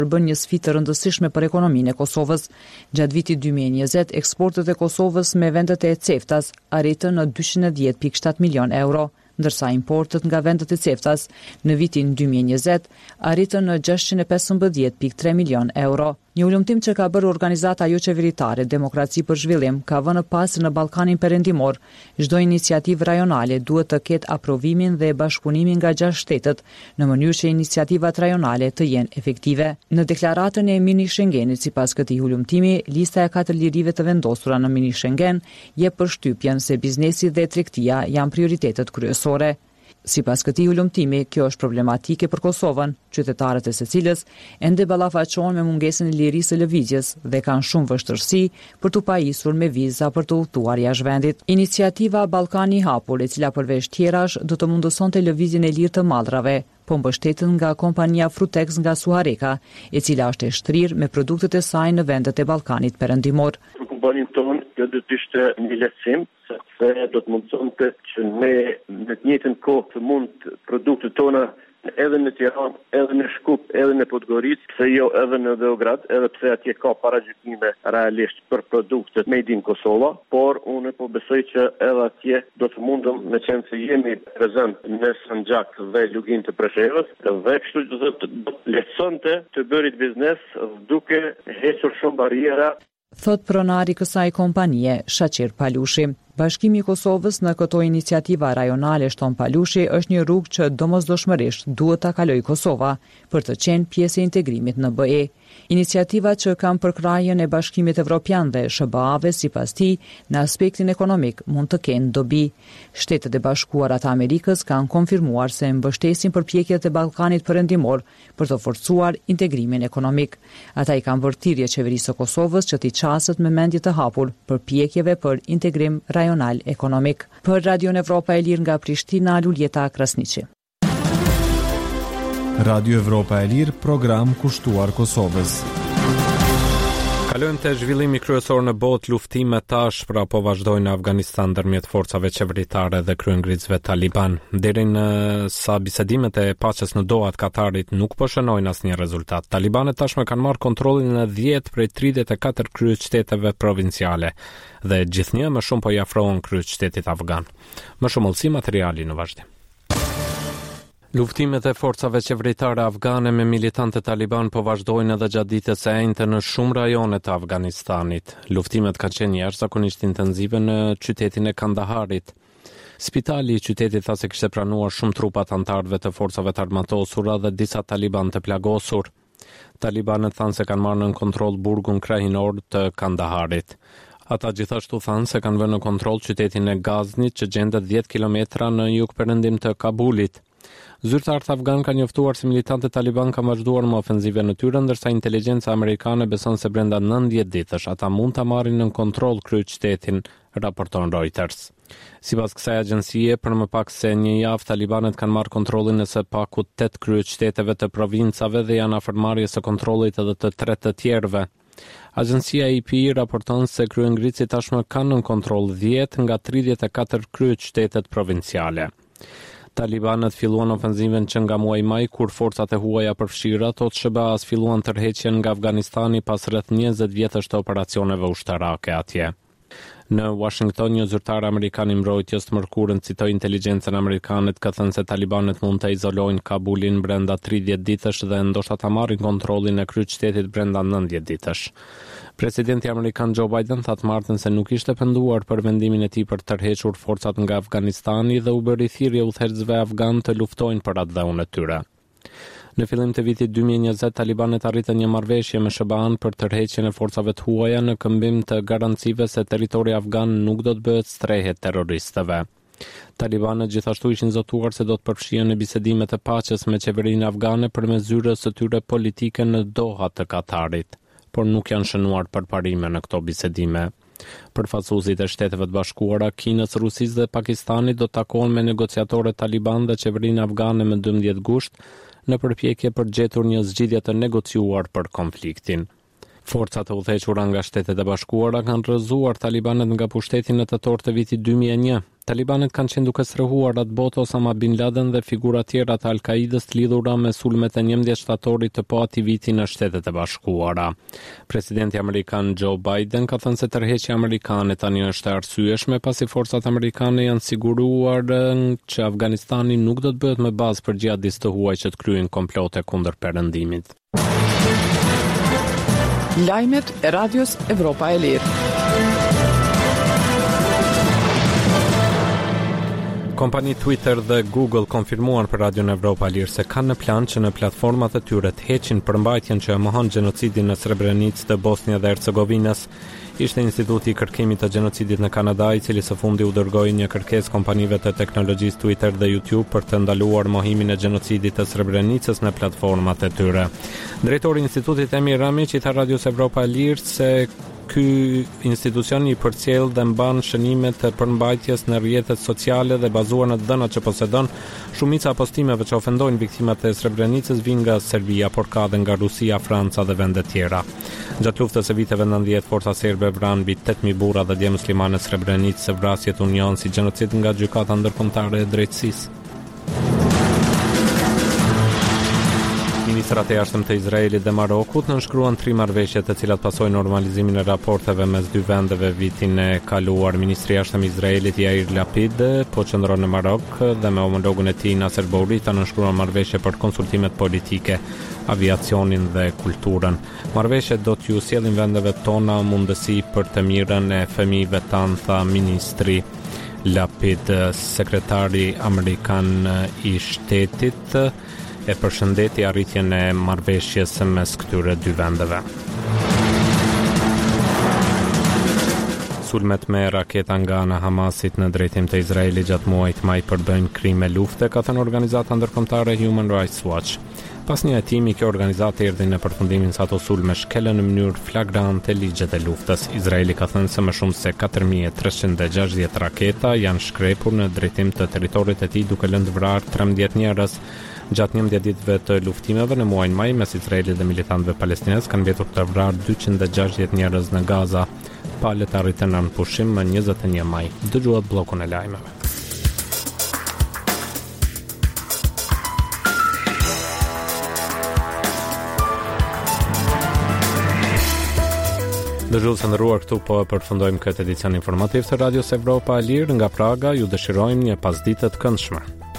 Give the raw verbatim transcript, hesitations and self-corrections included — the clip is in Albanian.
bën një sfidë të rëndësishme për ekonominë e Kosovës. Gjatë vitit dy mijë e njëzet, eksportet e Kosovës me vendet e CEFTA-s arritën në dyqind e dhjetë pikë shtatë milion euro, ndërsa importet nga vendet e CEFTA-s në vitin dy mijë e njëzet arritën në gjashtëqind e pesëmbëdhjetë pikë tre milion euro. Një ulëmtim që ka bërë organizata jo qeveritare Demokraci për Zhvillim ka vënë pas në Ballkanin Perëndimor, çdo iniciativë rajonale duhet të ketë aprovimin dhe bashkëpunimin nga gjashtë shtetet në mënyrë që iniciativat rajonale të jenë efektive. Në deklaratën e mini Schengenit, sipas këtij ulëmtimi, lista e katër lirive të vendosura në mini Schengen jep përshtypjen se biznesi dhe tregtia janë prioritetet kryesore. Sipas këtij ulëmtimi, kjo është problematike për Kosovën, qytetarët e secilës ende ballafaqohen me mungesën e lirisë së lëvizjes dhe kanë shumë vështirësi për të pajisur me viza për të udhëtuar jashtë vendit. Iniciativa Ballkani i Hapur, e cila përveç tjerash do të mundësonte lëvizjen e lirë të mallrave, po mbështetet nga kompania Frutex nga Suareka, e cila është e shtrirë me produktet e saj në vendet e Ballkanit Perëndimor. Kompaninë tonë, kjo do të ishte një lehtësim, sepse do të mundësonte që ne në të njëjtën kohë të mund produktet tona edhe në Tiranë, edhe në Shkup, edhe në Podgoricë, pse jo edhe në Beograd, edhe pse atje ka paragjykime realisht për produktet made in Kosova, por unë po besoj që edhe atje do të mundëm, me qenë se jemi prezent në Sanxhak dhe Lugin të Preshevës, dhe kështu do të lehtësonte të bërit biznes duke hequr shumë bariera. Thot pronari kësaj kompanie, Shaqir Palushi. Bashkimi i Kosovës në këto iniciativa rajonale shton Palushi është një rrugë që domosdoshmërisht duhet ta kalojë Kosova për të qenë pjesë e integrimit në B E. Iniciativat që kanë përkrahjen e Bashkimit Evropian dhe S B A-ve sipas tij në aspektin ekonomik mund të kenë dobi. Shtetet e Bashkuara të Amerikës kanë konfirmuar se mbështesin përpjekjet e Ballkanit Perëndimor për të forcuar integrimin ekonomik. Ata i kanë bërë thirrje qeverisë së Kosovës që t'i qaset me mendje të hapur përpjekjeve për integrim rajonal ekonomik. Për Radio Evropa e Lirë nga Prishtina, Luljeta Krasniqi. Radio Evropa e Lirë, program kushtuar Kosovës. Kalojmë te zhvillimi kryesor në botë, luftime tash pra po vazhdojnë në Afganistan ndërmjet forcave qeveritare dhe kryengritësve Taliban. Deri në sa bisedimet e paqes në Doha të Katarit nuk po shënojnë asnjë rezultat. Talibanet tashmë kanë marrë kontrollin në dhjetë prej tridhjetë e katër kryeqyteteve provinciale dhe gjithnjë më shumë po i afrohen kryeqytetit afgan. Më shumë ullësi materiali në vazhdim. Luftimet e forcave qeveritare afgane me militante Taliban po vazhdojnë edhe gjatë ditës së enjte në shumë rajone të Afganistanit. Luftimet kanë qenë jashtëzakonisht intensive në qytetin e Kandaharit. Spitali i qytetit tha se kishte pranuar shumë trupa të antarëve të forcave të armatosura dhe disa taliban të plagosur. Talibanet thanë se kanë marrë në kontroll burgun krahinor të Kandaharit. Ata gjithashtu thanë se kanë vënë në kontroll qytetin e Gaznit që gjendet dhjetë kilometra në jug perëndim të Kabulit. Zyrtarët afgan kanë njoftuar se militantët Taliban kanë vazhduar me ofenzive në tyre, ndërsa inteligjenca amerikane beson se brenda nëntëdhjetë ditësh ata mund ta marrin në kontroll kryeqytetin, raporton Reuters. Sipas kësaj agjencie, për më pak se një javë Talibanet kanë marrë kontrollin e së paku tetë kryeqyteteve të provincave dhe janë afër marrjes së kontrollit edhe të tre të tjerëve. Agjencia A P raporton se kryengritësit tashmë kanë në kontroll dhjetë nga tridhjetë e katër kryeqytetet provinciale. Talibanët filluan ofenziven që nga muaji maj, kur forcat e huaja përfshira, thotë S B A-s filluan tërheqjen nga Afganistani pas rreth njëzet vjetësh të operacioneve ushtarake atje. Në Washington, një zyrtar amerikan i mbrojtjes të mërkurën citoi inteligjencën amerikane ka thënë se talibanët mund të izolojnë Kabulin brenda tridhjetë ditësh dhe ndoshta ta marrin kontrollin e kryeqytetit brenda nëntëdhjetë ditësh. Presidenti amerikan Joe Biden thatë martën se nuk ishte penduar për vendimin e tij për të tërhequr forcat nga Afganistani dhe u bëri thirrje udhëheqësve afgan të luftojnë për atë dhëun e tyre. Në fillim të vitit dy mijë e njëzet, Talibanet arritën një marrëveshje me S B A-n për tërheqjen e forcave të huaja në këmbim të garancive se territori afgan nuk do të bëhet strehe terroristëve. Talibanet gjithashtu ishin zotuar se do të përfshihen në bisedime të paqes me qeverinë afgane përmes zyrës së tyre politike në Doha të Katarit, por nuk janë shënuar përparime në këto bisedime. Përfaqësuesit e Shteteve të Bashkuara, Kinës, Rusisë dhe Pakistanit do të takohen me negociatorët taliban dhe qeverinë afgane më dymbëdhjetë gusht në përpjekje për gjetur një zgjidhje të negociuar për konfliktin. Forcat e udhëhequra nga Shtetet e Bashkuara kanë rrëzuar talibanët nga pushteti në tetor të vitit dy mijë e një. Talibanët kanë qenë duke strehuar atë botë Osama Bin Laden dhe figura tjera të Al-Qaidës të lidhura me sulmet e njëmbëdhjetë shtatorit të po atij viti në Shtetet e Bashkuara. Presidenti amerikan Joe Biden ka thënë se tërheqja amerikane tani është e arsyeshme pasi forcat amerikane janë siguruar që Afganistani nuk do të bëhet më bazë për gjihadistë të huaj që të kryejnë komplote kundër perëndimit. Lajmet e Radios Evropa e Lirë. Kompani Twitter dhe Google konfirmuan për Radion Evropa e Lirë se kanë në plan që në platformat e tyre të heqin përmbajtjen që e mohon gjenocidin në Srebrenicë të Bosnia dhe Hercegovinës. Ishte Instituti i Kërkimit të Gjenocidit në Kanada, i cili së fundi u dërgoi një kërkesë kompanive të teknologjisë Twitter dhe YouTube për të ndaluar mohimin e gjenocidit të Srebrenicës në platformat e tyre. Drejtori i institutit Emir Ramić i tha Radios Evropa e Lirë se ky institucion i përcjell dhe mban shënimet e përmbajtjes në rrjetet sociale dhe bazuar në dënat që posedon. Shumica e postimeve që ofendojnë viktimat e Srebrenicës vijnë nga Serbia, por ka dhe nga Rusia, Franca dhe vende tjera. Gjatë luftës së viteve nëntëdhjetë, forca serbe vranë mbi tetë mijë burra dhe dje muslimane në Srebrenicë, se vrasjet u njohin si gjenocid nga gjykata ndërkombëtare e drejtësisë. Ministrat e jashtëm të Izraelit dhe Marokut nënshkruan tri marrëveshje të cilat pasojnë normalizimin e raporteve mes dy vendeve vitin e kaluar. Ministri i jashtëm i Izraelit Yair Lapid po qëndron në Marok dhe me homologun e tij Nasser Bourita nënshkruan marrëveshje për konsultimet politike, aviacionin dhe kulturën. Marrëveshjet do t'ju sjellin vendeve tona mundësi për të mirën e fëmijëve tanë, tha ministri Lapid. Sekretari amerikan i shtetit e përshëndeti arritjen e marrëveshjes mes këtyre dy vendeve. Sulmet me raketa nga ana Hamasit në drejtim të Izraelit gjatë muajit maj përbëjnë krime lufte, ka thënë organizata ndërkombëtare Human Rights Watch. Pas një hetimi, kjo organizatë erdhi në përfundimin se ato sulme shkelën në mënyrë flagrante ligjet e luftës. Izraeli ka thënë se më shumë se katër mijë e treshqind e gjashtëdhjetë raketa janë shkrepur në drejtim të territorit të tij, duke lënë vrarë trembëdhjetë njerëz. Gjatë njëmbëdhjetë ditëve të luftimeve në muajin maj mes Izraelit dhe militantëve palestinezë kanë mbetur të vrarë dyqind e gjashtëdhjetë njerëz në Gaza. Palët arritën në pushim më njëzet e një maj. Dëgjuat bllokun e lajmeve. Dëgjues të nderuar, këtu po përfundojmë këtë edicion informativ të Radios Evropa e Lirë nga Praga. Ju dëshirojmë një pasditë të këndshme.